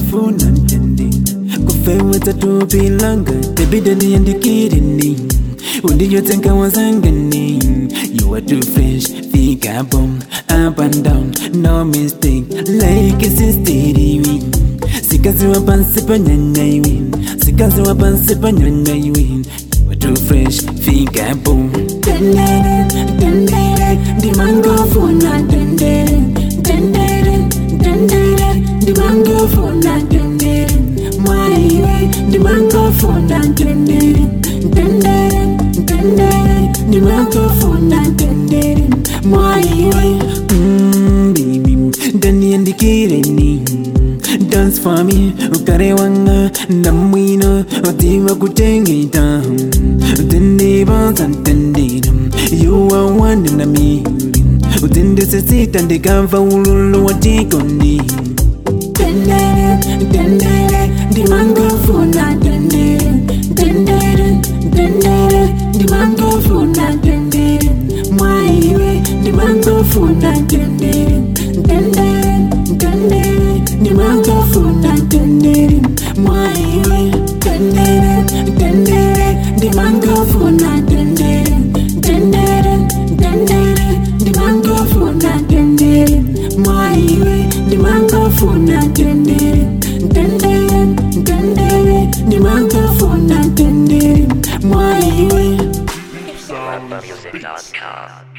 funa ntende kufeweza tupilanga tebidani yandikirini undiyotenga wazangani. You are too fresh, fika boom, up and down, no mistake, like a sister. Sikazi wapansi panyanyaiwi, sikazi wapansi panyanyaiwi. You are too fresh, fika boom. Dendere, dendere, di mango funa dendere, dendere, dendere, di mango funa dendere. Mwaiwe, di mango funa dendere, dendere, dendere, di mango funa dendere. Mwaiwe, baby, dani andikireni. Dance for me, ukarewanga namwino otima kutengita utende bazantendira. You are one in a million. Utende sesita ndekava ululu watikondi. Dendere, dendere, di mango funa dendere, dendere, dendere, di mango funa dendere. Mwaiwe, di mango funa dendere, dendere, dendere, di mango funa dendere. Mwaiwe, dendere, dendere, di mango funa dendere, dendere, dendere, di mango funa dendere. Mwaiwe, di mango funa dendere, dendere, dendere, di mango funa dendere. Mwaiwe. Music.com